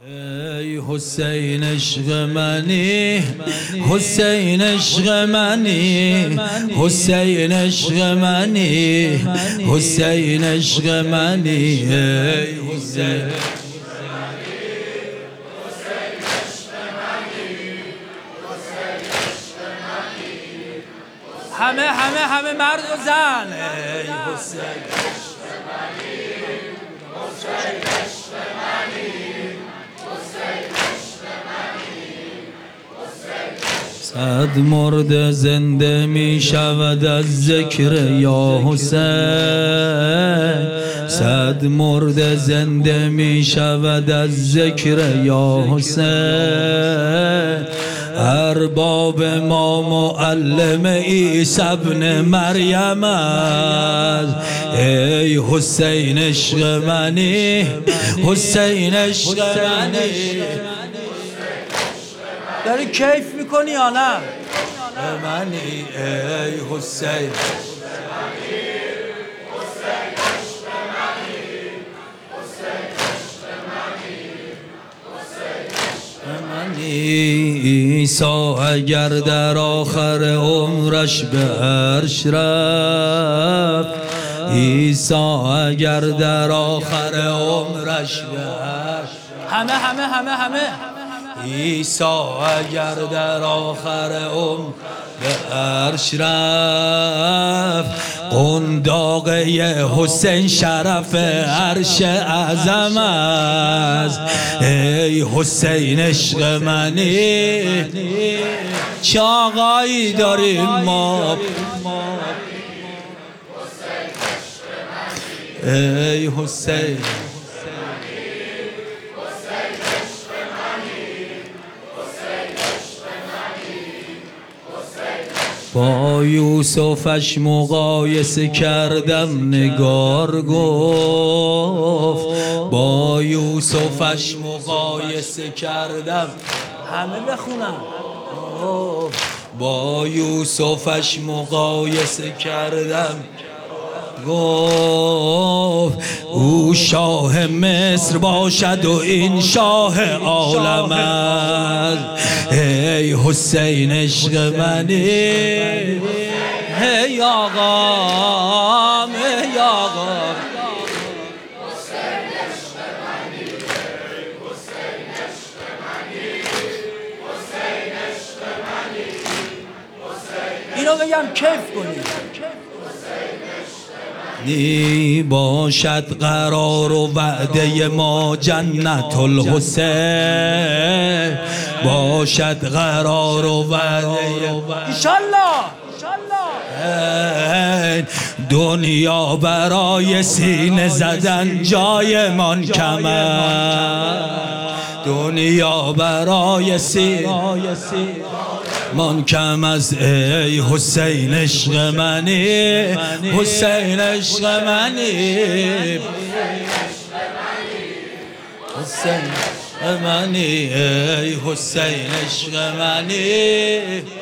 ای حسین عشق منی، حسین عشق منی، حسین عشق منی، حسین عشق منی، ای حسین همه مرد و زن، ای حسین صد مرد زنده می شود از ذکر یا حسین، صد مرد زنده می شود از ذکر یا حسین. ارباب ما معلم عیسی ابن مریم است، ای حسین عشق منی، حسین عشق منی. داری کیف میکنی یا نه؟ منی ای حسین عیسی اگر در آخر عمرش به عرش رفت، عیسی اگر در آخر عمرش به عرش، همه عیسی اگر در آخر عمر به عرش رفت، قنداقه حسین شرف عرش اعظم است، ای حسین عشق منی. چه آقایی داریم ما، ای حسین با یوسفش مقایسه کردم، نگار گفت با یوسفش مقایسه کردم، همه بخونم. با یوسفش مقایسه کردم، گفت او شاه مصر باشد و این شاه عالم است، ای حسین عشق منی. ای آقا ای آقا اینو بگم کیف کنید. نی باشد قرار و وعده ما جنت الحسین، باشد قرار و وعده انشالله دنیا برای سینه زدن جایمان کم است، دنیا برای سینه من کم از، ای حسین عشق منی، حسین عشق منی، حسین منی، ای حسین عشق منی.